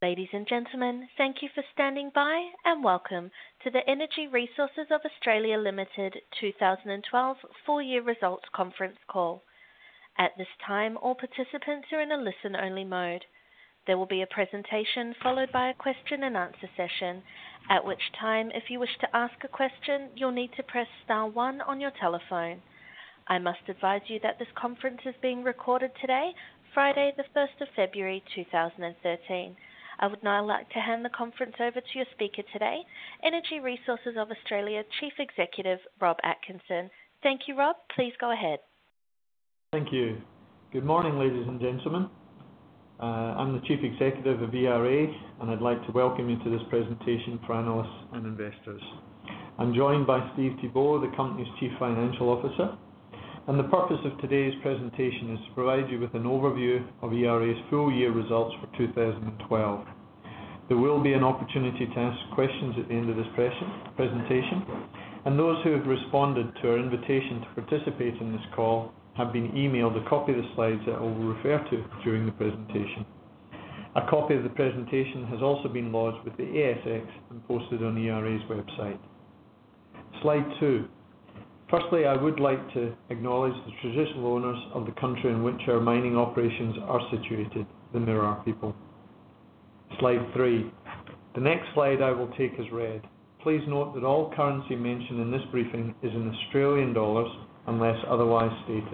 Ladies and gentlemen, thank you for standing by and welcome to the Energy Resources of Australia Limited 2012 full year results conference call. At this time, all participants are in a listen-only mode. There will be a presentation followed by a question and answer session, at which time, if you wish to ask a question, you'll need to press star 1 on your telephone. I must advise you that this conference is being recorded today, Friday the 1st of February 2013. I would now like to hand the conference over to your speaker today, Energy Resources of Australia Chief Executive Rob Atkinson. Thank you, Rob. Please go ahead. Thank you. Good morning, ladies and gentlemen. I'm the Chief Executive of ERA, and I'd like to welcome you to this presentation for analysts and investors. I'm joined by Steve Thibeault, the company's Chief Financial Officer, and the purpose of today's presentation is to provide you with an overview of ERA's full year results for 2012. There will be an opportunity to ask questions at the end of this presentation, and those who have responded to our invitation to participate in this call have been emailed a copy of the slides that I will refer to during the presentation. A copy of the presentation has also been lodged with the ASX and posted on ERA's website. Slide 2. Firstly, I would like to acknowledge the traditional owners of the country in which our mining operations are situated, the Mirarr people. Slide 3. The next slide I will take as read. Please note that all currency mentioned in this briefing is in Australian dollars unless otherwise stated.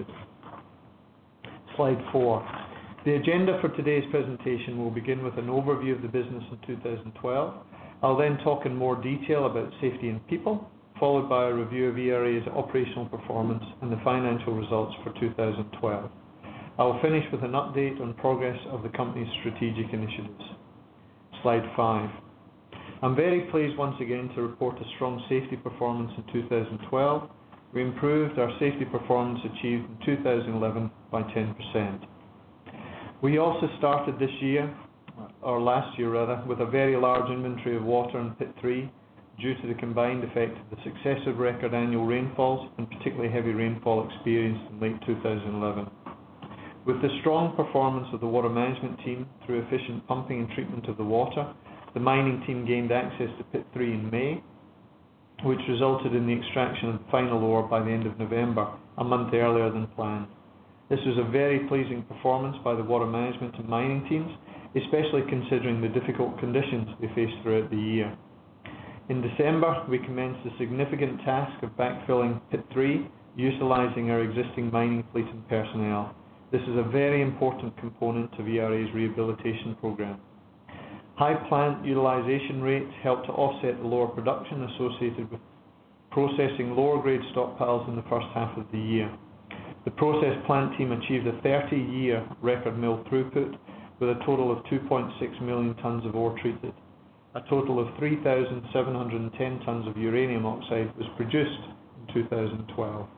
Slide 4. The agenda for today's presentation will begin with an overview of the business in 2012. I'll then talk in more detail about safety and people, followed by a review of ERA's operational performance and the financial results for 2012. I will finish with an update on progress of the company's strategic initiatives. Slide 5. I'm very pleased once again to report a strong safety performance in 2012. We improved our safety performance achieved in 2011 by 10%. We also started this year, or last year rather, with a very large inventory of water in Pit 3, due to the combined effect of the successive record annual rainfalls and particularly heavy rainfall experienced in late 2011. With the strong performance of the water management team through efficient pumping and treatment of the water, the mining team gained access to Pit 3 in May, which resulted in the extraction of the final ore by the end of November, a month earlier than planned. This was a very pleasing performance by the water management and mining teams, especially considering the difficult conditions they faced throughout the year. In December, we commenced the significant task of backfilling Pit 3, utilising our existing mining fleet and personnel. This is a very important component of ERA's rehabilitation programme. High plant utilisation rates helped to offset the lower production associated with processing lower grade stockpiles in the first half of the year. The process plant team achieved a 30-year record mill throughput with a total of 2.6 million tonnes of ore treated. A total of 3,710 tonnes of uranium oxide was produced in 2012.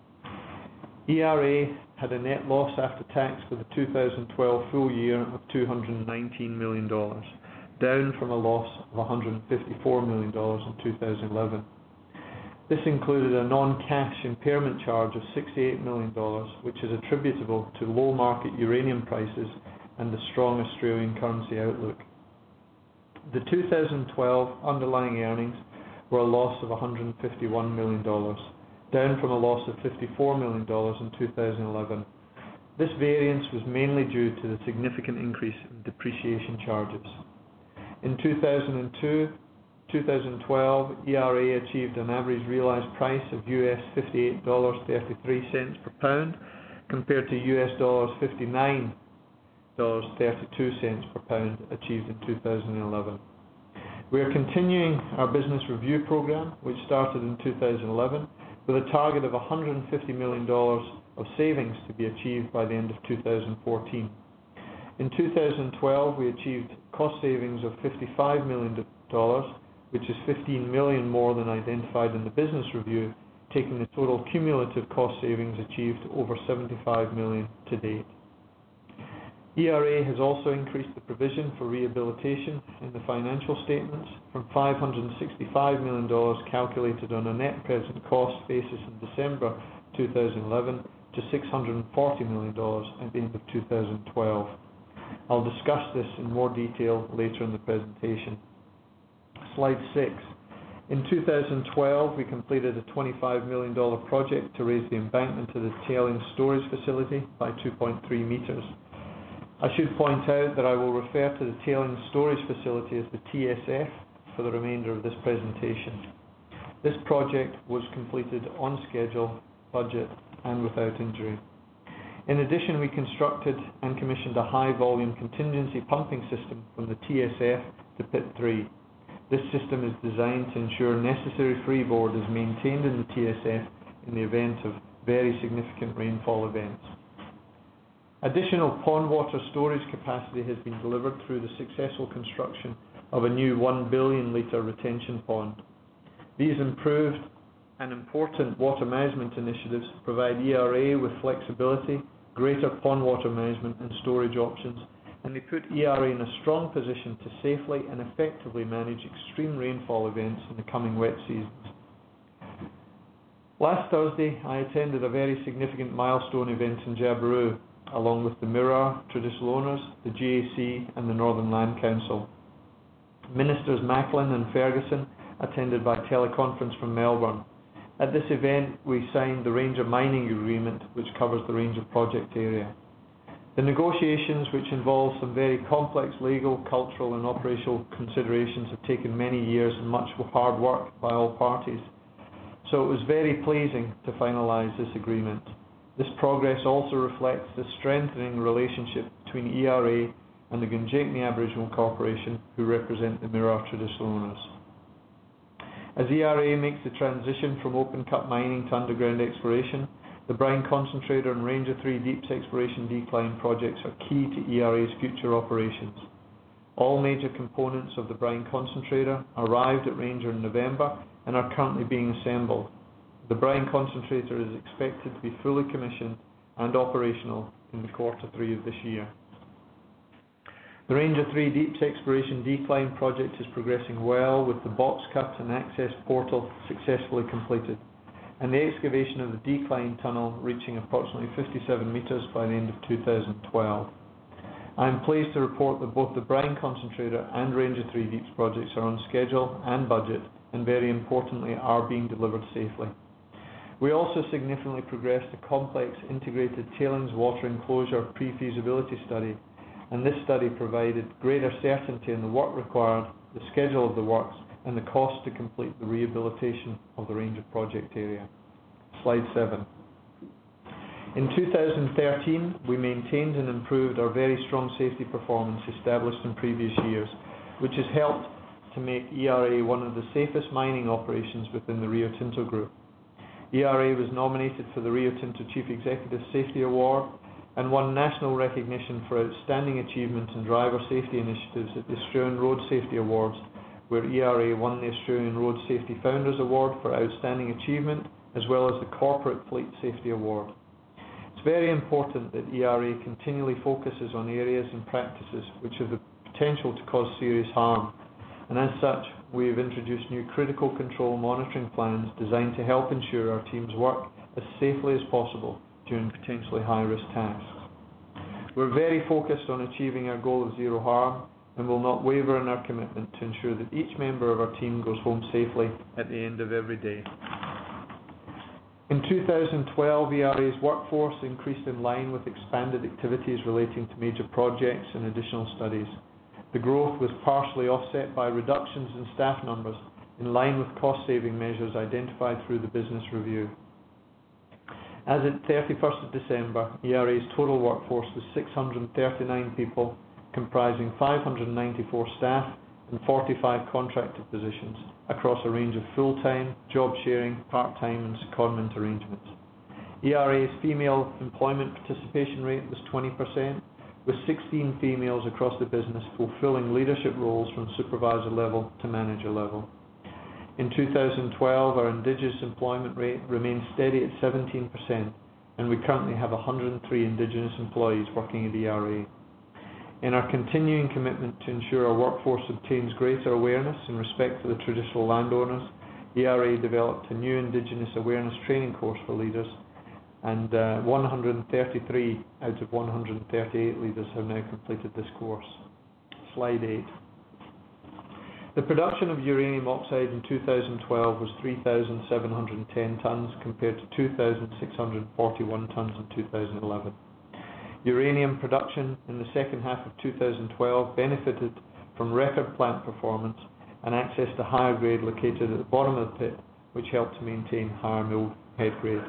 ERA had a net loss after tax for the 2012 full year of $219 million, down from a loss of $154 million in 2011. This included a non-cash impairment charge of $68 million, which is attributable to low market uranium prices and the strong Australian currency outlook. The 2012 underlying earnings were a loss of $151 million, down from a loss of $54 million in 2011. This variance was mainly due to the significant increase in depreciation charges. In 2012, ERA achieved an average realised price of US $58.33 per pound, compared to US $59.32 per pound achieved in 2011. We are continuing our business review program, which started in 2011, with a target of $150 million of savings to be achieved by the end of 2014. In 2012, we achieved cost savings of $55 million, which is $15 million more than identified in the business review, taking the total cumulative cost savings achieved to over $75 million to date. ERA has also increased the provision for rehabilitation in the financial statements from $565 million calculated on a net present cost basis in December 2011 to $640 million at the end of 2012. I'll discuss this in more detail later in the presentation. Slide 6. In 2012, we completed a $25 million project to raise the embankment to the tailings storage facility by 2.3 metres. I should point out that I will refer to the tailings storage facility as the TSF for the remainder of this presentation. This project was completed on schedule, budget, and without injury. In addition, we constructed and commissioned a high-volume contingency pumping system from the TSF to Pit 3. This system is designed to ensure necessary freeboard is maintained in the TSF in the event of very significant rainfall events. Additional pond water storage capacity has been delivered through the successful construction of a new 1 billion litre retention pond. These improved and important water management initiatives provide ERA with flexibility, greater pond water management and storage options, and they put ERA in a strong position to safely and effectively manage extreme rainfall events in the coming wet seasons. Last Thursday, I attended a very significant milestone event in Jabiru, along with the Mirarr traditional owners, the GAC and the Northern Land Council. Ministers Macklin and Ferguson attended by teleconference from Melbourne. At this event, we signed the Ranger Mining Agreement, which covers the Ranger project area. The negotiations, which involve some very complex legal, cultural and operational considerations, have taken many years and much hard work by all parties. So it was very pleasing to finalise this agreement. This progress also reflects the strengthening relationship between ERA and the Gundjeihmi Aboriginal Corporation, who represent the Mirarr traditional owners. As ERA makes the transition from open-cut mining to underground exploration, the brine concentrator and Ranger 3 Deeps exploration decline projects are key to ERA's future operations. All major components of the brine concentrator arrived at Ranger in November and are currently being assembled. The brine concentrator is expected to be fully commissioned and operational in the Q3 of this year. The Ranger 3 Deeps exploration decline project is progressing well, with the box cut and access portal successfully completed, and the excavation of the decline tunnel reaching approximately 57 metres by the end of 2012. I am pleased to report that both the brine concentrator and Ranger 3 Deeps projects are on schedule and budget, and very importantly are being delivered safely. We also significantly progressed a complex integrated tailings water enclosure pre-feasibility study, and this study provided greater certainty in the work required, the schedule of the works, and the cost to complete the rehabilitation of the Ranger project area. Slide 7. In 2013, we maintained and improved our very strong safety performance established in previous years, which has helped to make ERA one of the safest mining operations within the Rio Tinto Group. ERA was nominated for the Rio Tinto Chief Executive Safety Award and won national recognition for outstanding achievement in driver safety initiatives at the Australian Road Safety Awards, where ERA won the Australian Road Safety Founders Award for outstanding achievement, as well as the Corporate Fleet Safety Award. It's very important that ERA continually focuses on areas and practices which have the potential to cause serious harm, and as such, we have introduced new critical control monitoring plans designed to help ensure our teams work as safely as possible during potentially high-risk tasks. We're very focused on achieving our goal of zero harm and will not waver in our commitment to ensure that each member of our team goes home safely at the end of every day. In 2012, ERA's workforce increased in line with expanded activities relating to major projects and additional studies. The growth was partially offset by reductions in staff numbers in line with cost-saving measures identified through the business review. As at 31st of December, ERA's total workforce was 639 people, comprising 594 staff and 45 contracted positions across a range of full-time, job-sharing, part-time and secondment arrangements. ERA's female employment participation rate was 20%, with 16 females across the business fulfilling leadership roles from supervisor level to manager level. In 2012, our Indigenous employment rate remained steady at 17%, and we currently have 103 Indigenous employees working at ERA. In our continuing commitment to ensure our workforce obtains greater awareness in respect to the traditional landowners, ERA developed a new Indigenous awareness training course for leaders, and 133 out of 138 leaders have now completed this course. Slide 8. The production of uranium oxide in 2012 was 3,710 tonnes compared to 2,641 tonnes in 2011. Uranium production in the second half of 2012 benefited from record plant performance and access to higher grade located at the bottom of the pit, which helped to maintain higher mill head grade.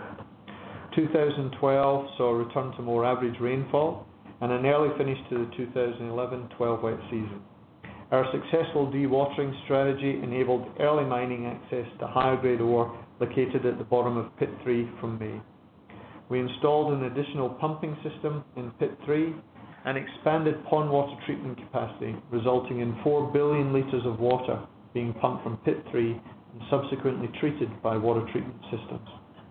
2012 saw a return to more average rainfall and an early finish to the 2011-12 wet season. Our successful dewatering strategy enabled early mining access to higher grade ore located at the bottom of Pit 3 from May. We installed an additional pumping system in Pit 3 and expanded pond water treatment capacity, resulting in 4 billion litres of water being pumped from Pit 3 and subsequently treated by water treatment systems.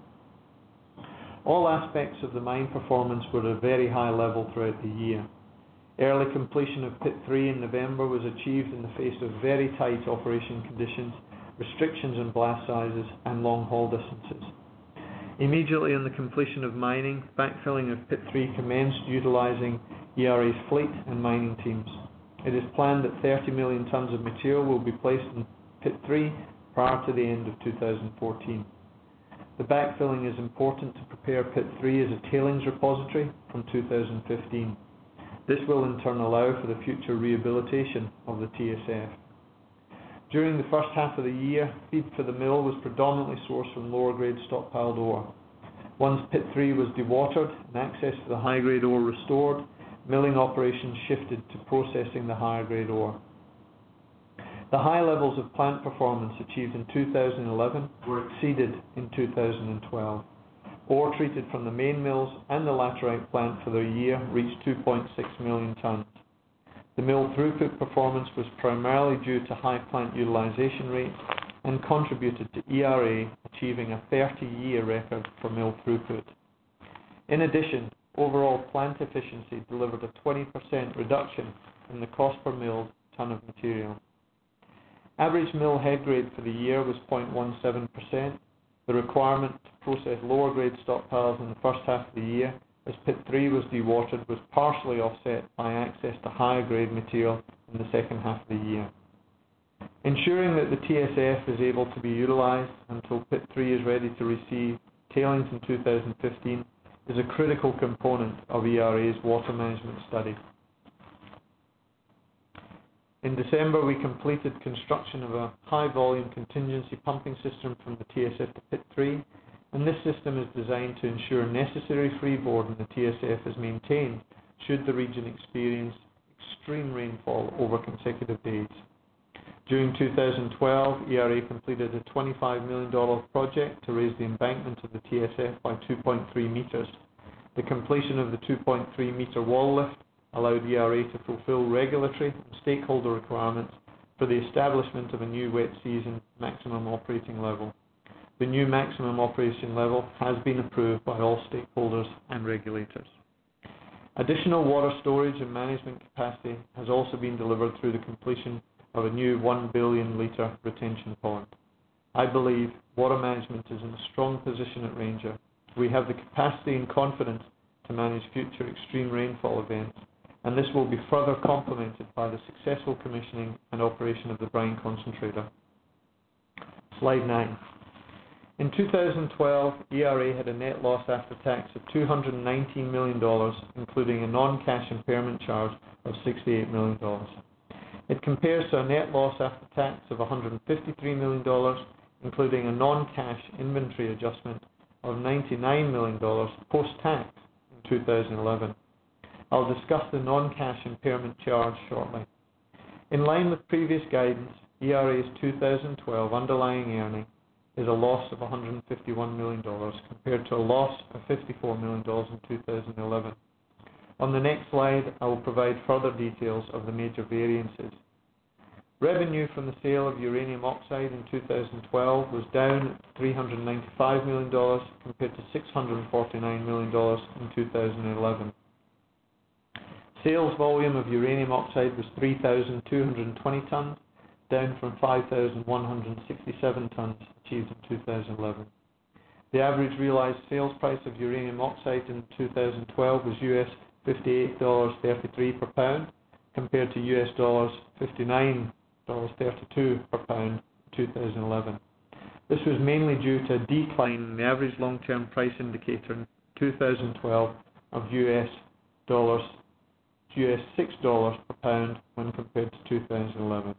All aspects of the mine performance were at a very high level throughout the year. Early completion of Pit 3 in November was achieved in the face of very tight operation conditions, restrictions on blast sizes and long haul distances. Immediately on the completion of mining, backfilling of Pit 3 commenced utilising ERA's fleet and mining teams. It is planned that 30 million tonnes of material will be placed in Pit 3 prior to the end of 2014. The backfilling is important to prepare Pit 3 as a tailings repository from 2015. This will in turn allow for the future rehabilitation of the TSF. During the first half of the year, feed for the mill was predominantly sourced from lower grade stockpiled ore. Once Pit 3 was dewatered and access to the high grade ore restored, milling operations shifted to processing the higher grade ore. The high levels of plant performance achieved in 2011 were exceeded in 2012. Ore treated from the main mills and the laterite plant for the year reached 2.6 million tonnes. The mill throughput performance was primarily due to high plant utilisation rates and contributed to ERA achieving a 30-year record for mill throughput. In addition, overall plant efficiency delivered a 20% reduction in the cost per milled tonne of material. Average mill head grade for the year was 0.17%. The requirement to process lower grade stockpiles in the first half of the year as Pit 3 was dewatered was partially offset by access to higher grade material in the second half of the year. Ensuring that the TSF is able to be utilised until Pit 3 is ready to receive tailings in 2015 is a critical component of ERA's water management study. In December, we completed construction of a high-volume contingency pumping system from the TSF to Pit 3, and this system is designed to ensure necessary freeboard in the TSF is maintained should the region experience extreme rainfall over consecutive days. During 2012, ERA completed a $25 million project to raise the embankment of the TSF by 2.3 metres. The completion of the 2.3 metre wall lift allowed ERA to fulfil regulatory and stakeholder requirements for the establishment of a new wet season maximum operating level. The new maximum operation level has been approved by all stakeholders and regulators. Additional water storage and management capacity has also been delivered through the completion of a new 1 billion litre retention pond. I believe water management is in a strong position at Ranger. We have the capacity and confidence to manage future extreme rainfall events, and this will be further complemented by the successful commissioning and operation of the brine concentrator. Slide 9. In 2012, ERA had a net loss after tax of $219 million, including a non-cash impairment charge of $68 million. It compares to a net loss after tax of $153 million, including a non-cash inventory adjustment of $99 million post-tax in 2011. I'll discuss the non-cash impairment charge shortly. In line with previous guidance, ERA's 2012 underlying earning is a loss of $151 million compared to a loss of $54 million in 2011. On the next slide, I will provide further details of the major variances. Revenue from the sale of uranium oxide in 2012 was down at $395 million compared to $649 million in 2011. Sales volume of uranium oxide was 3,220 tonnes, down from 5,167 tonnes achieved in 2011. The average realized sales price of uranium oxide in 2012 was US $58.33 per pound, compared to US $59.32 per pound in 2011. This was mainly due to a decline in the average long-term price indicator in 2012 of US $6 per pound when compared to 2011.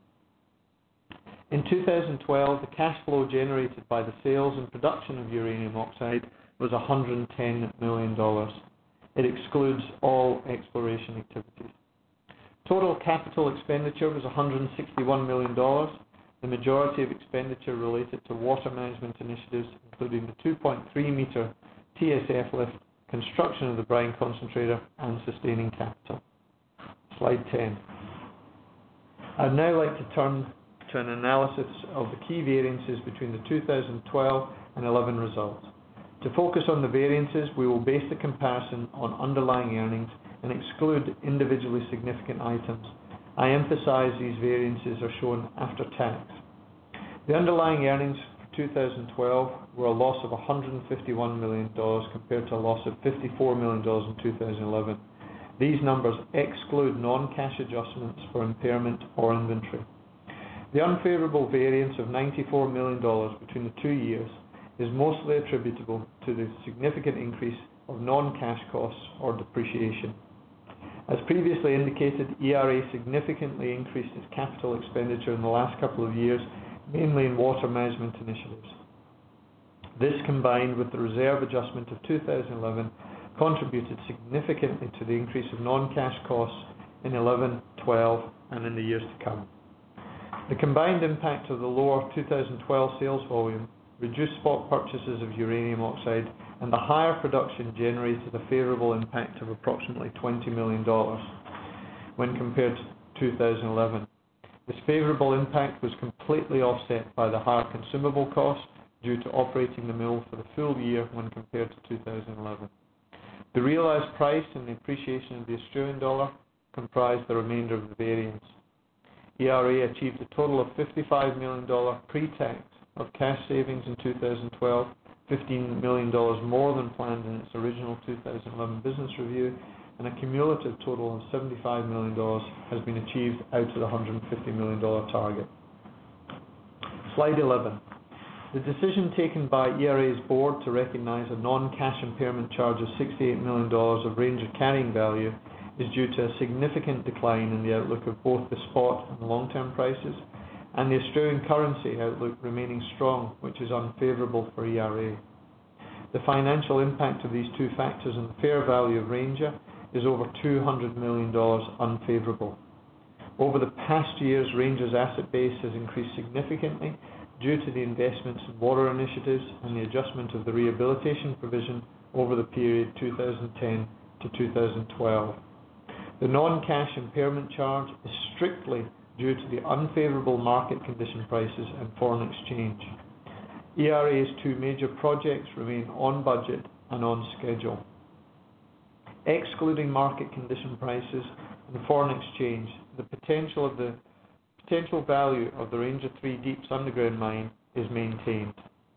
In 2012, the cash flow generated by the sales and production of uranium oxide was $110 million. It excludes all exploration activities. Total capital expenditure was $161 million. The majority of expenditure related to water management initiatives, including the 2.3 metre TSF lift, construction of the brine concentrator, and sustaining capital. Slide 10. I'd now like to turn to an analysis of the key variances between the 2012 and 11 results. To focus on the variances, we will base the comparison on underlying earnings and exclude individually significant items. I emphasize these variances are shown after tax. The underlying earnings for 2012 were a loss of $151 million compared to a loss of $54 million in 2011. These numbers exclude non-cash adjustments for impairment or inventory. The unfavourable variance of $94 million between the 2 years is mostly attributable to the significant increase of non-cash costs or depreciation. As previously indicated, ERA significantly increased its capital expenditure in the last couple of years, mainly in water management initiatives. This, combined with the reserve adjustment of 2011, contributed significantly to the increase of non-cash costs in 11, 12 and in the years to come. The combined impact of the lower 2012 sales volume, reduced spot purchases of uranium oxide, and the higher production generated a favourable impact of approximately $20 million when compared to 2011. This favourable impact was completely offset by the higher consumable costs due to operating the mill for the full year when compared to 2011. The realised price and the appreciation of the Australian dollar comprised the remainder of the variance. ERA achieved a total of $55 million pre-tax of cash savings in 2012, $15 million more than planned in its original 2011 business review, and a cumulative total of $75 million has been achieved out of the $150 million target. Slide 11. The decision taken by ERA's board to recognise a non-cash impairment charge of $68 million of Ranger carrying value is due to a significant decline in the outlook of both the spot and long-term prices, and the Australian currency outlook remaining strong, which is unfavourable for ERA. The financial impact of these two factors on the fair value of Ranger is over $200 million unfavourable. Over the past years, Ranger's asset base has increased significantly due to the investments in water initiatives and the adjustment of the rehabilitation provision over the period 2010 to 2012. The non-cash impairment charge is strictly due to the unfavourable market condition prices and foreign exchange. ERA's two major projects remain on budget and on schedule. Excluding market condition prices and foreign exchange, the potential value of the Ranger 3 Deeps underground mine is maintained.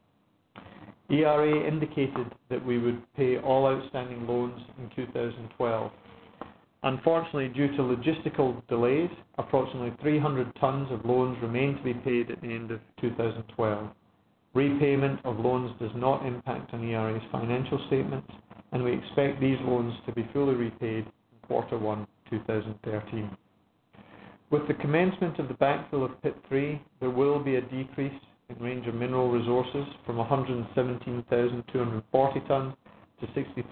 ERA indicated that we would pay all outstanding loans in 2012. Unfortunately, due to logistical delays, approximately 300 tonnes of loans remain to be paid at the end of 2012. Repayment of loans does not impact on ERA's financial statements, and we expect these loans to be fully repaid in Q1 2013. With the commencement of the backfill of Pit 3, there will be a decrease in Ranger mineral resources from 117,240 tonnes to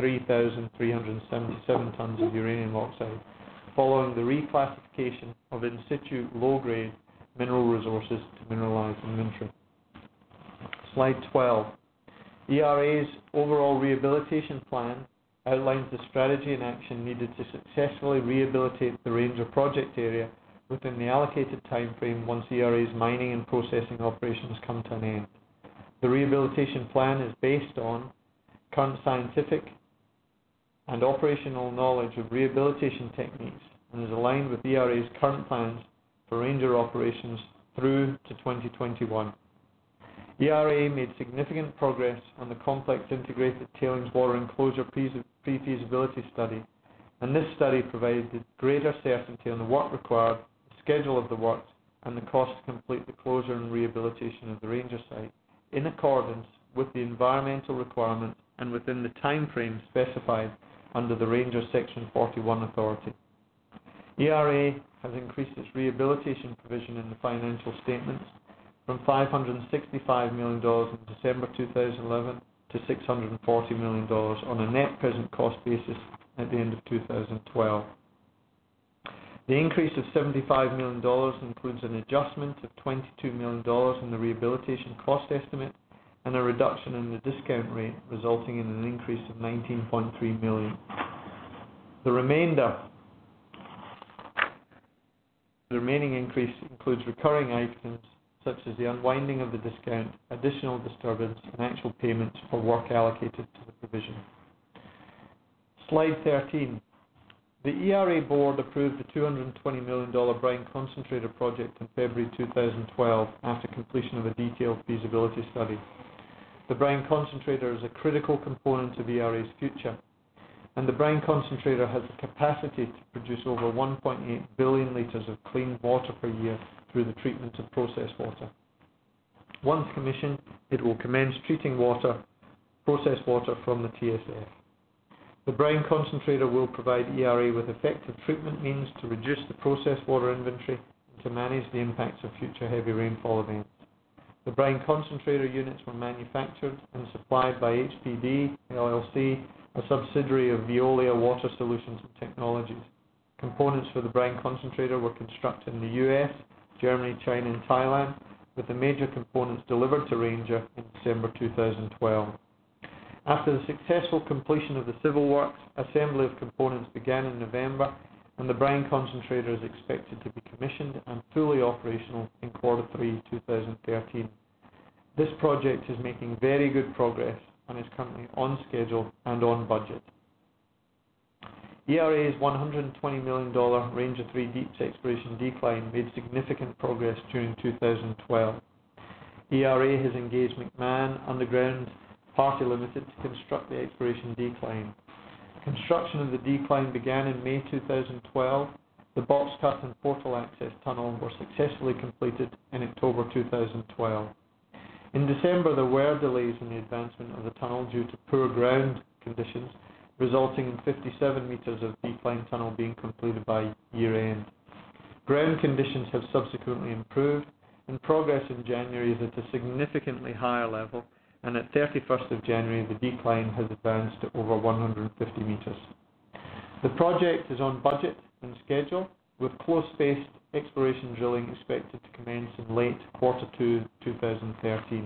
63,377 tonnes of uranium oxide, following the reclassification of in situ low-grade mineral resources to mineralized inventory. Slide 12. ERA's overall rehabilitation plan outlines the strategy and action needed to successfully rehabilitate the Ranger project area within the allocated time frame once ERA's mining and processing operations come to an end. The rehabilitation plan is based on current scientific and operational knowledge of rehabilitation techniques and is aligned with ERA's current plans for Ranger operations through to 2021. ERA made significant progress on the complex integrated tailings water enclosure pre-feasibility study, and this study provided greater certainty on the work required, the schedule of the works, and the cost to complete the closure and rehabilitation of the Ranger site, in accordance with the environmental requirements and within the time frame specified under the Ranger Section 41 authority. ERA has increased its rehabilitation provision in the financial statements from $565 million in December 2011 to $640 million on a net present cost basis at the end of 2012. The increase of $75 million includes an adjustment of $22 million in the rehabilitation cost estimate and a reduction in the discount rate, resulting in an increase of $19.3 million. The remaining increase includes recurring items such as the unwinding of the discount, additional disturbance, and actual payments for work allocated to the provision. Slide 13. The ERA board approved the $220 million brine concentrator project in February 2012 after completion of a detailed feasibility study. The brine concentrator is a critical component of ERA's future, and the brine concentrator has the capacity to produce over 1.8 billion litres of clean water per year through the treatment of processed water. Once commissioned, it will commence treating processed water from the TSF. The brine concentrator will provide ERA with effective treatment means to reduce the processed water inventory and to manage the impacts of future heavy rainfall events. The brine concentrator units were manufactured and supplied by HPD LLC, a subsidiary of Veolia Water Solutions and Technologies. Components for the brine concentrator were constructed in the US, Germany, China, and Thailand, with the major components delivered to Ranger in December 2012. After the successful completion of the civil works, assembly of components began in November, and the brine concentrator is expected to be commissioned and fully operational in Q3 2013. This project is making very good progress and is currently on schedule and on budget. ERA's $120 million Ranger 3 Deeps exploration decline made significant progress during 2012. ERA has engaged McMahon Underground Party Limited to construct the exploration decline. Construction of the decline began in May 2012. The box cut and portal access tunnel were successfully completed in October 2012. In December, there were delays in the advancement of the tunnel due to poor ground conditions, resulting in 57 meters of decline tunnel being completed by year-end. Ground conditions have subsequently improved, and progress in January is at a significantly higher level, and at 31st of January the decline has advanced to over 150 meters. The project is on budget and schedule, with close-spaced exploration drilling expected to commence in late Q2 2013.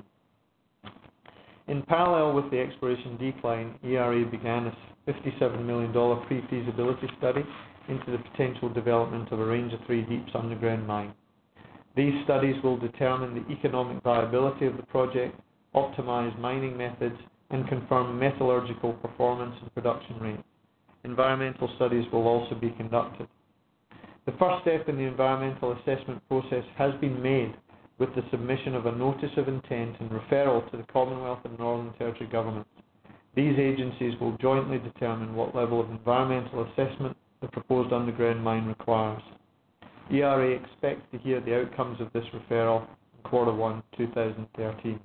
In parallel with the exploration decline, ERA began a $57 million pre-feasibility study into the potential development of a Ranger 3 Deeps underground mine. These studies will determine the economic viability of the project, optimize mining methods, and confirm metallurgical performance and production rates. Environmental studies will also be conducted. The first step in the environmental assessment process has been made with the submission of a notice of intent and referral to the Commonwealth and Northern Territory governments. These agencies will jointly determine what level of environmental assessment the proposed underground mine requires. ERA expects to hear the outcomes of this referral in Q1 2013.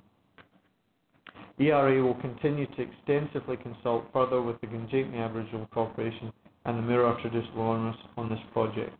ERA will continue to extensively consult further with the Gunjapni Aboriginal Corporation and the Mirarr Traditional Owners on this project.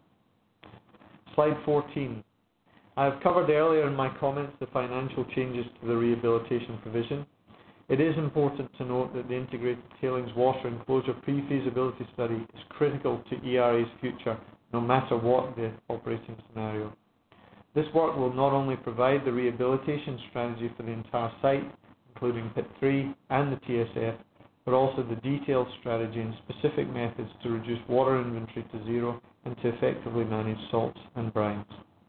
Slide 14. I have covered earlier in my comments the financial changes to the rehabilitation provision. It is important to note that the Integrated Tailings Water Enclosure Pre-Feasibility Study is critical to ERA's future, no matter what the operating scenario. This work will not only provide the rehabilitation strategy for the entire site, including Pit 3 and the TSF, but also the detailed strategy and specific methods to reduce water inventory to zero and to effectively manage salts and brines.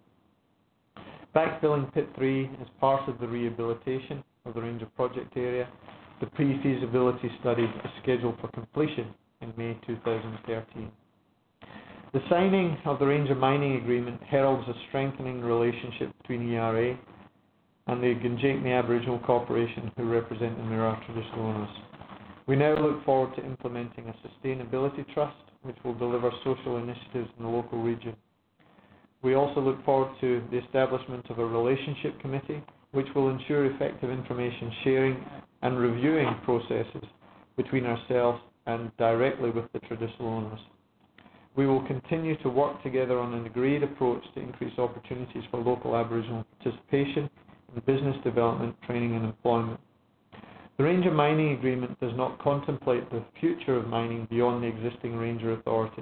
Backfilling Pit 3 as part of the rehabilitation of the Ranger project area. The pre-feasibility study is scheduled for completion in May 2013. The signing of the Ranger mining agreement heralds a strengthening relationship between ERA and the Gunjatni Aboriginal Corporation, who represent the Mirarr traditional owners. We now look forward to implementing a sustainability trust which will deliver social initiatives in the local region. We also look forward to the establishment of a relationship committee which will ensure effective information sharing and reviewing processes between ourselves and directly with the traditional owners. We will continue to work together on an agreed approach to increase opportunities for local Aboriginal participation in business development, training and employment. The Ranger Mining Agreement does not contemplate the future of mining beyond the existing Ranger Authority.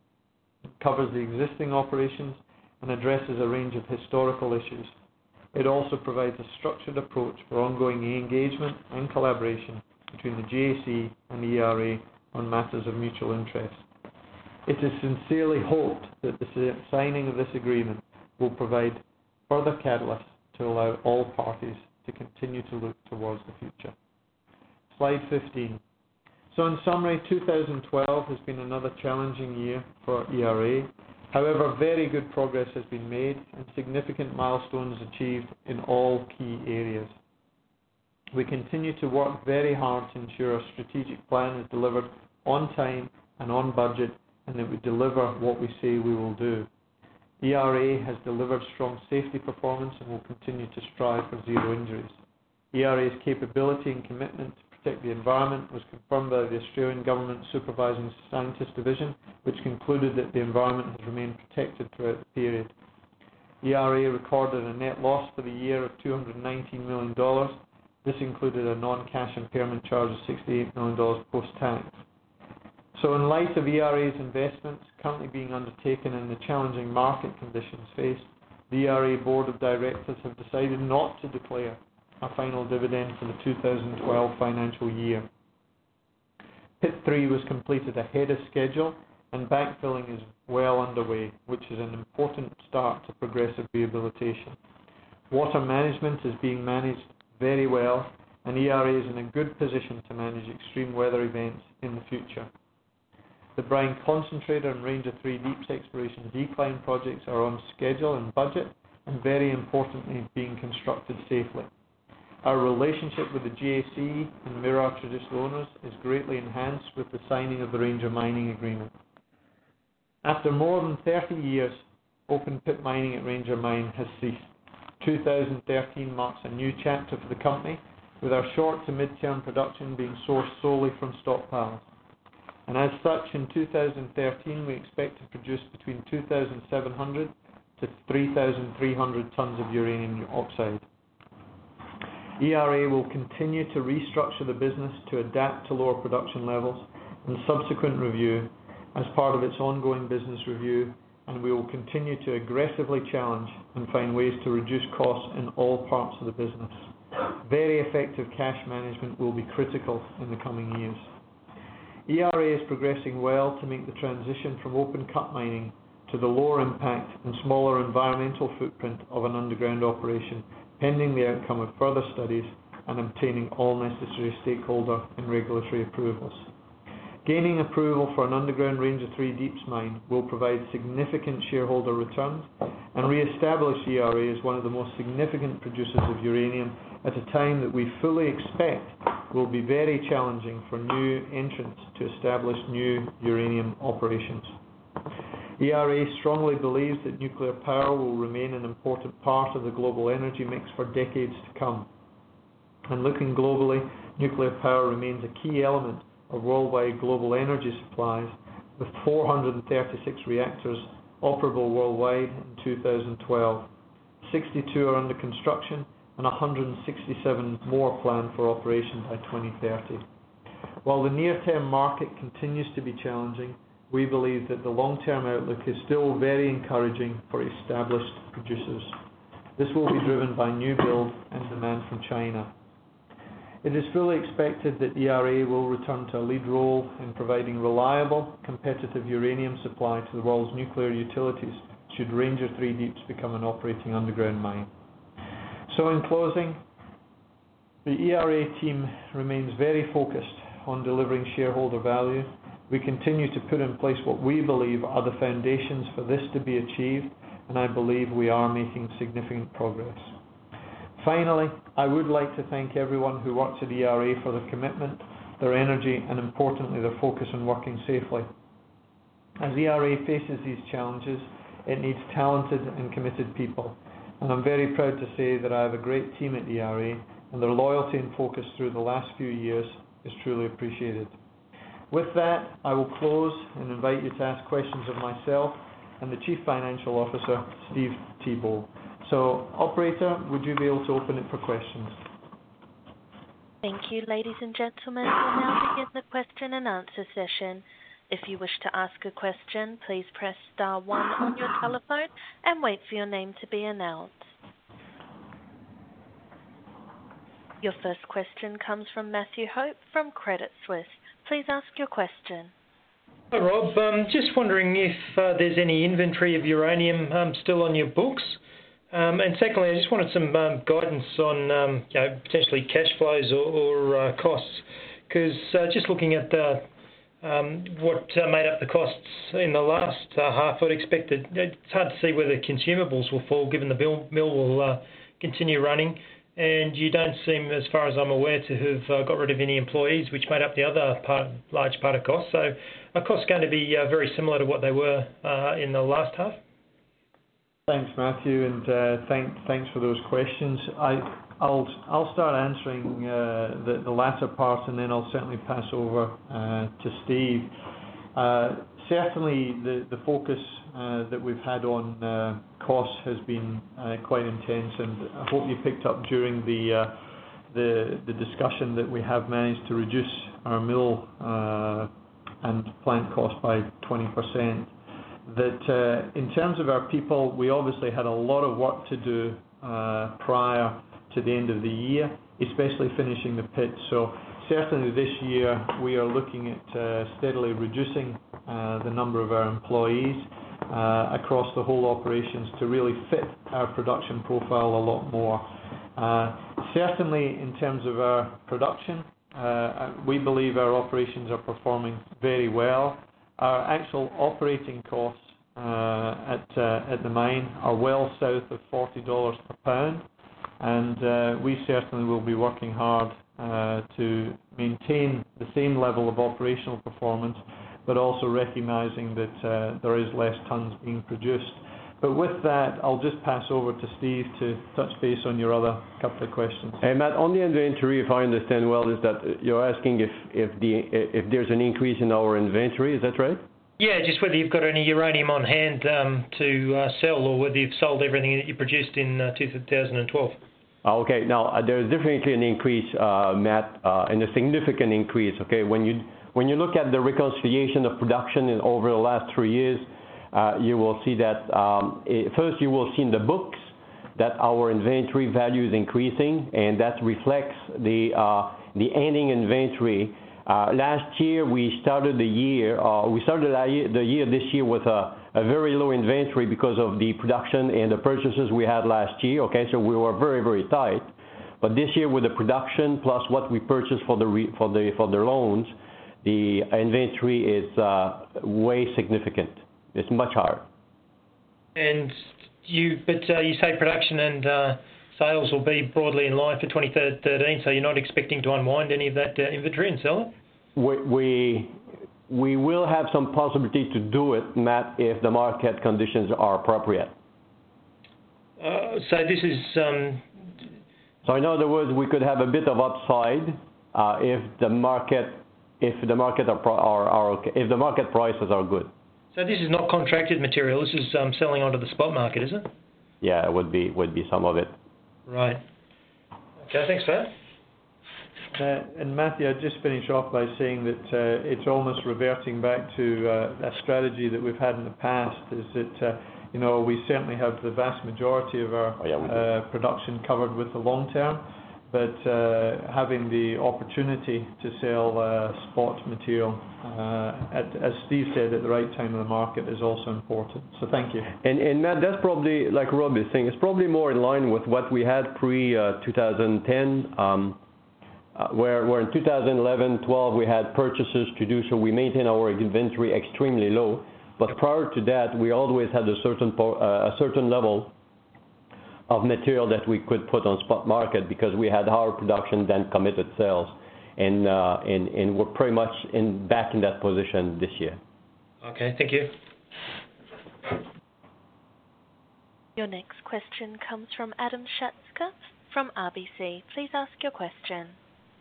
It covers the existing operations and addresses a range of historical issues. It also provides a structured approach for ongoing engagement and collaboration between the GAC and the ERA on matters of mutual interest. It is sincerely hoped that the signing of this agreement will provide further catalysts to allow all parties to continue to look towards the future. Slide 15. So in summary, 2012 has been another challenging year for ERA. However, very good progress has been made and significant milestones achieved in all key areas. We continue to work very hard to ensure our strategic plan is delivered on time and on budget, and that we deliver what we say we will do. ERA has delivered strong safety performance and will continue to strive for zero injuries. ERA's capability and commitment to protect the environment was confirmed by the Australian Government Supervising Scientist Division, which concluded that the environment has remained protected throughout the period. ERA recorded a net loss for the year of $219 million. This included a non-cash impairment charge of $68 million post-tax. So in light of ERA's investments currently being undertaken and the challenging market conditions faced, the ERA Board of Directors have decided not to declare a final dividend for the 2012 financial year. Pit 3 was completed ahead of schedule and backfilling is well underway, which is an important start to progressive rehabilitation. Water management is being managed very well, and ERA is in a good position to manage extreme weather events in the future. The brine concentrator and Ranger 3 Deeps exploration decline projects are on schedule and budget, and very importantly, being constructed safely. Our relationship with the GAC and Mirarr traditional owners is greatly enhanced with the signing of the Ranger Mining Agreement. After more than 30 years, open pit mining at Ranger Mine has ceased. 2013 marks a new chapter for the company, with our short to mid-term production being sourced solely from stockpiles. And as such, in 2013 we expect to produce between 2,700 to 3,300 tons of uranium oxide. ERA will continue to restructure the business to adapt to lower production levels and subsequent review as part of its ongoing business review, and we will continue to aggressively challenge and find ways to reduce costs in all parts of the business. Very effective cash management will be critical in the coming years. ERA is progressing well to make the transition from open cut mining to the lower impact and smaller environmental footprint of an underground operation, pending the outcome of further studies and obtaining all necessary stakeholder and regulatory approvals. Gaining approval for an underground Ranger 3 Deeps mine will provide significant shareholder returns and re-establish ERA as one of the most significant producers of uranium at a time that we fully expect will be very challenging for new entrants to establish new uranium operations. ERA strongly believes that nuclear power will remain an important part of the global energy mix for decades to come. And looking globally, nuclear power remains a key element of worldwide global energy supplies, with 436 reactors operable worldwide in 2012. 62 are under construction and 167 more planned for operation by 2030. While the near-term market continues to be challenging, we believe that the long-term outlook is still very encouraging for established producers. This will be driven by new build and demand from China. It is fully expected that ERA will return to a lead role in providing reliable, competitive uranium supply to the world's nuclear utilities should Ranger 3 Deeps become an operating underground mine. So in closing, the ERA team remains very focused on delivering shareholder value. We continue to put in place what we believe are the foundations for this to be achieved, and I believe we are making significant progress. finally, I would like to thank everyone who works at ERA for their commitment, their energy, and importantly, their focus on working safely. As ERA faces these challenges, it needs talented and committed people, and I'm very proud to say that I have a great team at ERA, and their loyalty and focus through the last few years is truly appreciated. With that, I will close and invite you to ask questions of myself and the Chief Financial Officer, Steve Thibeault. So, operator, would you be able to open it for questions? Thank you, ladies and gentlemen. We'll now begin the question and answer session. If you wish to ask a question, please press star 1 on your telephone and wait for your name to be announced. Your first question comes from Matthew Hope from Credit Suisse. Please ask your question. Hi Rob, just wondering if there's any inventory of uranium still on your books. And secondly, I just wanted some guidance on potentially cash flows or costs, because just looking at what made up the costs in the last half, I'd expected it's hard to see whether consumables will fall given the mill will continue running, and you don't seem, as far as I'm aware, to have got rid of any employees, which made up the other large part of costs. So are costs going to be very similar to what they were in the last half? Thanks, Matthew, and thanks for those questions. I'll start answering the latter part, and then I'll certainly pass over to Steve. Certainly, the focus that we've had on costs has been quite intense, and I hope you picked up during the discussion that we have managed to reduce our mill and plant costs by 20%. That in terms of our people, we obviously had a lot of work to do prior to the end of the year, especially finishing the pit. So certainly this year we are looking at steadily reducing the number of our employees across the whole operations to really fit our production profile a lot more. Certainly in terms of our production, we believe our operations are performing very well. Our actual operating costs at the mine are well south of $40 per pound, and we certainly will be working hard to maintain the same level of operational performance, but also recognizing that there is less tons being produced. But with that, I'll just pass over to Steve to touch base on your other couple of questions. Hey Matt, on the inventory, if I understand well, is that you're asking if there's an increase in our inventory, is that right? Yeah, just whether you've got any uranium on hand to sell, or whether you've sold everything that you produced in 2012. Okay, now there's definitely an increase, Matt, and a significant increase. Okay, when you look at the reconciliation of production over the last 3 years, you will see that first you will see in the books that our inventory value is increasing, and that reflects the ending inventory. Last year we started the year this year with a very low inventory because of the production and the purchases we had last year. Okay, so we were very, very tight. But this year with the production plus what we purchased for the loans, the inventory is way significant. It's much higher. And you say production and sales will be broadly in line for 2013, so you're not expecting to unwind any of that inventory and sell it? We will have some possibility to do it, Matt, if the market conditions are appropriate. So this is... So in other words, we could have a bit of upside if the market prices are good. So this is not contracted material. This is selling onto the spot market, is it? Yeah, it would be some of it. Right. Okay, thanks for that. And Matthew, I'd just finish off by saying that it's almost reverting back to a strategy that we've had in the past, is that we certainly have the vast majority of our production covered with the long term, but having the opportunity to sell spot material, as Steve said, at the right time of the market is also important. So thank you. And Matt, that's probably, like Rob is saying, it's probably more in line with what we had pre-2010, where in 2011, 12 we had purchases to do, so we maintain our inventory extremely low. But prior to that, we always had a certain level of material that we could put on spot market because we had higher production than committed sales, and we're pretty much back in that position this year. Okay, thank you. Your next question comes from Adam Shatska from RBC. Please ask your question.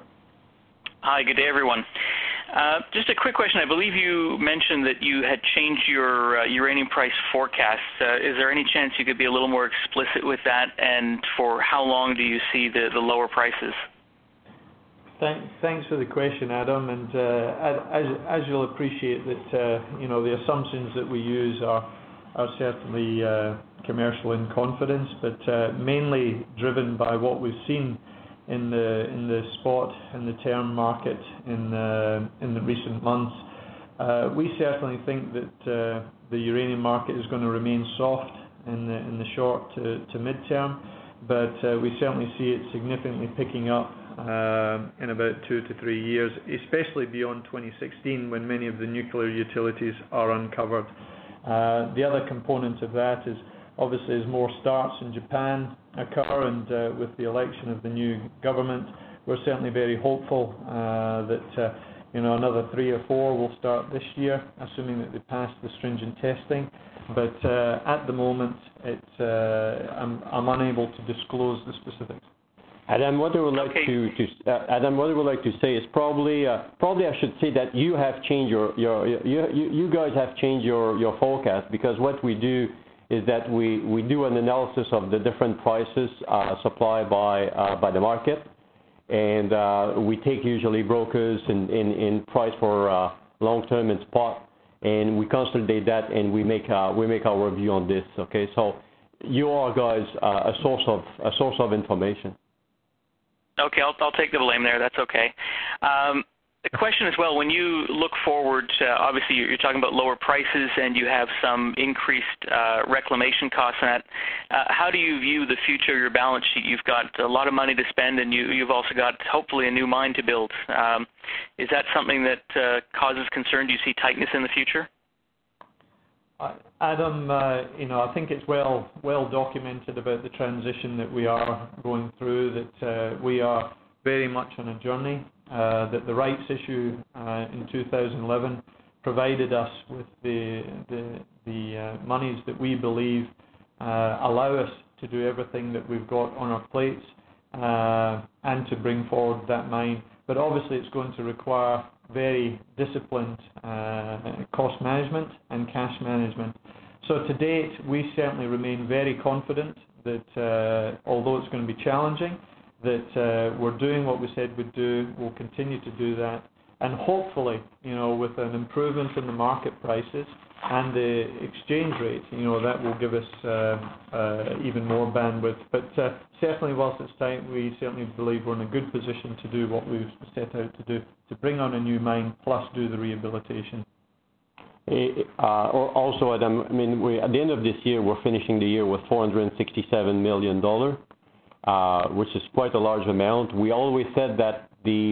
Hi, good day, everyone. Just a quick question. I believe you mentioned that you had changed your uranium price forecast. Is there any chance you could be a little more explicit with that, and for how long do you see the lower prices? Thanks for the question, Adam. And as you'll appreciate, that the assumptions that we use are certainly commercial in confidence, but mainly driven by what we've seen in the spot and the term market in the recent months. We certainly think that the uranium market is going to remain soft in the short to mid-term, but we certainly see it significantly picking up in about 2 to 3 years, especially beyond 2016 when many of the nuclear utilities are uncovered. The other component of that is obviously as more starts in Japan occur, and with the election of the new government, we're certainly very hopeful that another 3 or 4 will start this year, assuming that they pass the stringent testing. But at the moment, I'm unable to disclose the specifics. Adam, what I would like to say is probably I should say that you have changed you guys have changed your forecast, because what we do is that we do an analysis of the different prices supplied by the market, and we take usually brokers in price for long term and spot, and we consolidate that and we make our review on this. Okay, so you are guys a source of information. Okay, I'll take the blame there. That's okay. The question as well, when you look forward, obviously you're talking about lower prices and you have some increased reclamation costs on that. How do you view the future of your balance sheet? You've got a lot of money to spend, and you've also got hopefully a new mine to build. Is that something that causes concern? Do you see tightness in the future? Adam, I think it's well documented about the transition that we are going through, that we are very much on a journey, that the rights issue in 2011 provided us with the monies that we believe allow us to do everything that we've got on our plates and to bring forward that mine. But obviously it's going to require very disciplined cost management and cash management. So to date, we certainly remain very confident that although it's going to be challenging, that we're doing what we said we'd do. We'll continue to do that, and hopefully, with an improvement in the market prices and the exchange rate, that will give us even more bandwidth. But certainly, whilst it's tight, we certainly believe we're in a good position to do what we've set out to do, to bring on a new mine plus do the rehabilitation. Also, Adam, at the end of this year, we're finishing the year with $467 million. Which is quite a large amount. We always said that the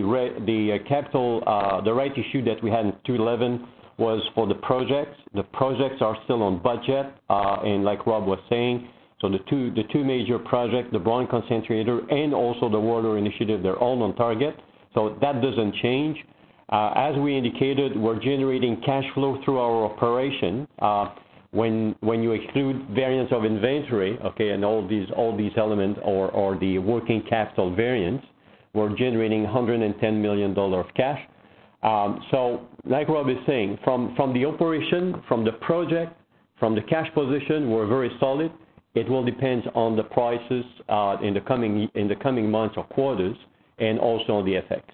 right issue that we had in 2011 was for the projects. The projects are still on budget, and like Rob was saying, so the two major projects, the brine concentrator and also the water initiative, they're all on target. So that doesn't change. As we indicated, we're generating cash flow through our operation. When you exclude variance of inventory, okay, and all these elements or the working capital variance, we're generating $110 million of cash. So, like Rob is saying, from the operation, from the project, from the cash position, we're very solid. It will depend on the prices in the coming months or quarters, and also on the FX.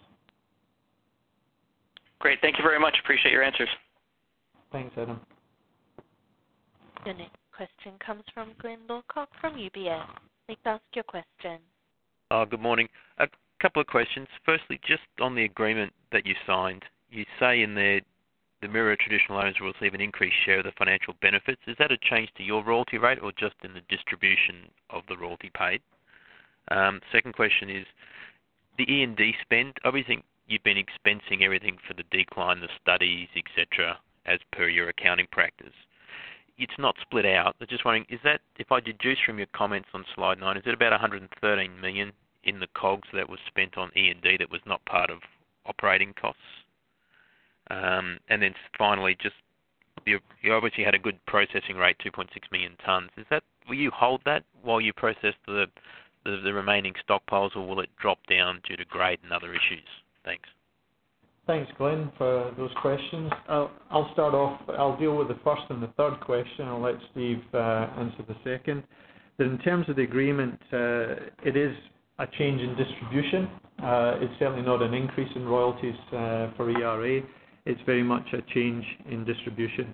Great, thank you very much. Appreciate your answers. Thanks, Adam. Your next question comes from Glenn Lawcock from UBS. Please ask your question. Good morning. A couple of questions. Firstly, just on the agreement that you signed, you say in there the Mirarr traditional owners will receive an increased share of the financial benefits. Is that a change to your royalty rate or just in the distribution of the royalty paid? Second question is the E&D spend. Obviously, you've been expensing everything for the decline, the studies, etc., as per your accounting practice. it's not split out. I'm just wondering, is that, if I deduce from your comments on slide 9, is it about 113 million in the COGS that was spent on E&D that was not part of operating costs? And then finally, just you obviously had a good processing rate, 2.6 million tonnes. Will you hold that while you process the remaining stockpiles, or will it drop down due to grade and other issues? Thanks. Thanks, Glenn, for those questions. I'll start off. I'll deal with the first and the third question. I'll let Steve answer the second. But in terms of the agreement, it is a change in distribution. It's certainly not an increase in royalties for ERA. It's very much a change in distribution.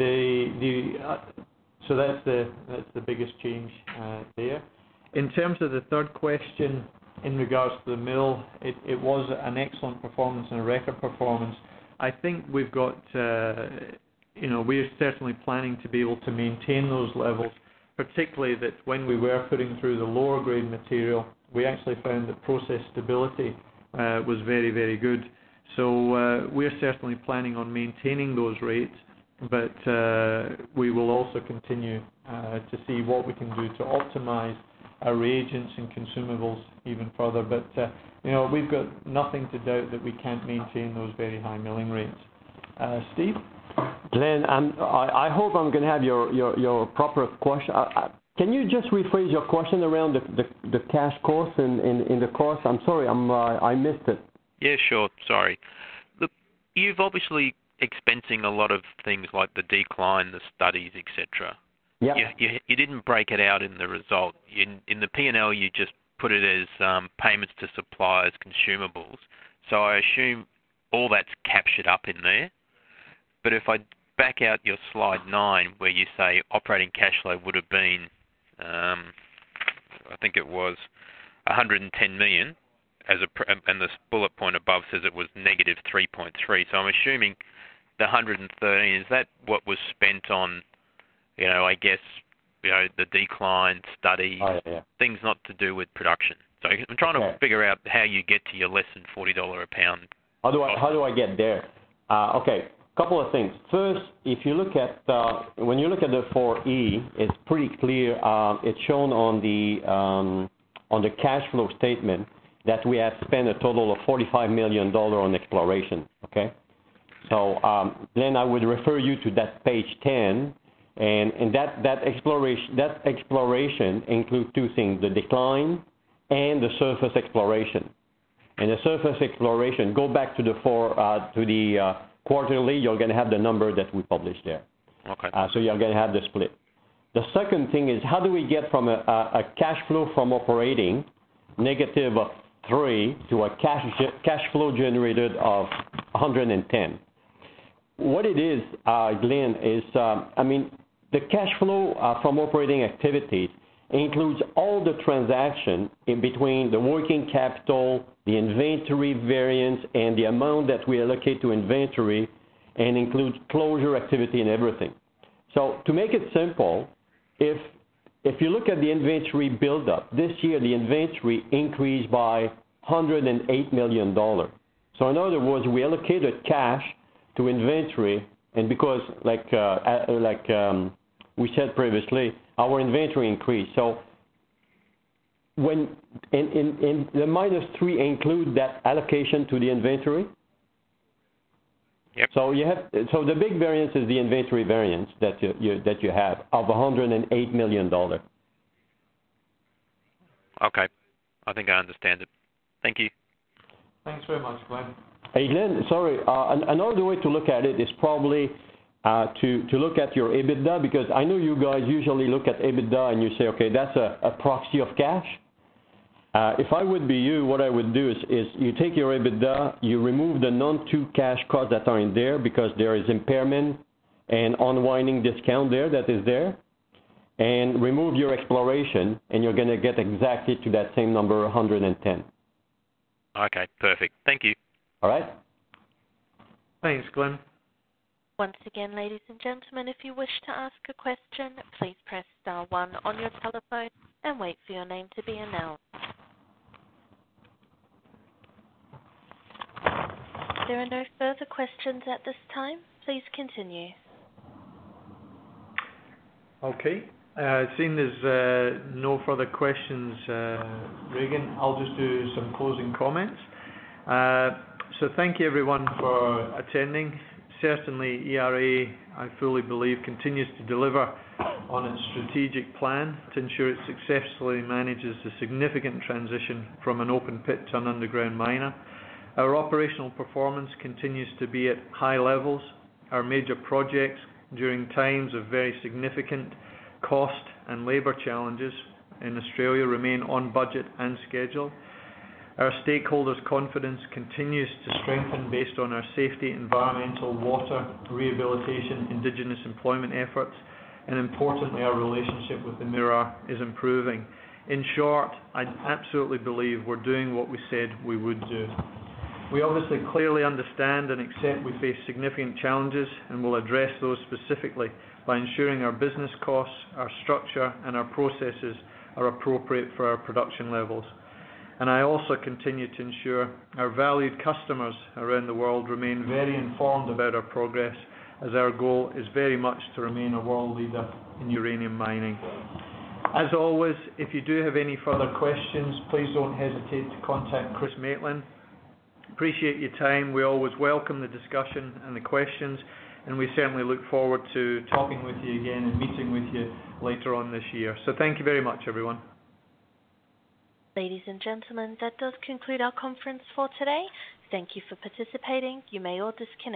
So that's the biggest change there. In terms of the third question, in regards to the mill, it was an excellent performance and a record performance. I think we've got, we're certainly planning to be able to maintain those levels, particularly that when we were putting through the lower grade material, we actually found that process stability was very, very good. So we're certainly planning on maintaining those rates, but we will also continue to see what we can do to optimize our reagents and consumables even further. But we've got nothing to doubt that we can't maintain those very high milling rates. Steve? Glenn, I hope I'm going to have your proper question. Can you just rephrase your question around the cash cost and the cost? I'm sorry, I missed it. Yeah, sure. Sorry. Look, you've obviously expensing a lot of things like the decline, the studies, etc. Yeah. You didn't break it out in the result. In the P&L, you just put it as payments to suppliers, consumables. So I assume all that's captured up in there. But if I back out your slide 9, where you say operating cash flow would have been, I think it was 110 million, and the bullet point above says it was negative 3.3. So I'm assuming the 113, is that what was spent on, I guess, the decline studies, things not to do with production. So I'm trying to figure out how you get to your less than $40 a pound. How do I get there? Okay, couple of things. First, if you look at when you look at the 4E, it's pretty clear. It's shown on the cash flow statement that we have spent a total of $45 million on exploration. Okay, so then I would refer you to that page 10. And that exploration includes two things: the decline and the surface exploration. And the surface exploration, go back to the quarterly. You're going to have the number that we published there. Okay. So you're going to have the split. The second thing is, how do we get from a cash flow from operating negative of 3 to a cash flow generated of 110? What it is, Glenn, is the cash flow from operating activities includes all the transaction in between the working capital, the inventory variance, and the amount that we allocate to inventory, and includes closure activity and everything. So to make it simple, if you look at the inventory buildup, this year the inventory increased by $108 million. So in other words, we allocated cash to inventory, and because we said previously, our inventory increased. So when in the -3 include that allocation to the inventory. Yep. So the big variance is the inventory variance that you have of $108 million. Okay, I think I understand it. Thank you. Thanks very much, Glenn. Hey Glenn, sorry. Another way to look at it is probably to look at your EBITDA, because I know you guys usually look at EBITDA and you say, okay, that's a proxy of cash. If I would be you, what I would do is you take your EBITDA, you remove the non-cash costs that are in there, because there is impairment and unwinding discount there that is there, and remove your exploration, and you're going to get exactly to that same number, 110. Okay, perfect. Thank you. All right? Thanks, Glenn. Once again, ladies and gentlemen, if you wish to ask a question, please press star 1 on your telephone and wait for your name to be announced. There are no further questions at this time. Please continue. Okay. Seeing there's no further questions, Regan, I'll just do some closing comments. So thank you everyone for attending. Certainly ERA, I fully believe, continues to deliver on its strategic plan to ensure it successfully manages the significant transition from an open pit to an underground miner. Our operational performance continues to be at high levels. Our major projects during times of very significant cost and labour challenges in Australia remain on budget and schedule. Our stakeholders' confidence continues to strengthen based on our safety, environmental, water, rehabilitation, Indigenous employment efforts, and importantly our relationship with the Mirarr is improving. In short, I absolutely believe we're doing what we said we would do. We obviously clearly understand and accept we face significant challenges and will address those specifically by ensuring our business costs, our structure and our processes are appropriate for our production levels. And I also continue to ensure our valued customers around the world remain very informed about our progress, as our goal is very much to remain a world leader in uranium mining. As always, if you do have any further questions, please don't hesitate to contact Chris Maitland. Appreciate your time. We always welcome the discussion and the questions, and we certainly look forward to talking with you again and meeting with you later on this year. So thank you very much, everyone. Ladies and gentlemen, that does conclude our conference for today. Thank you for participating. You may all disconnect.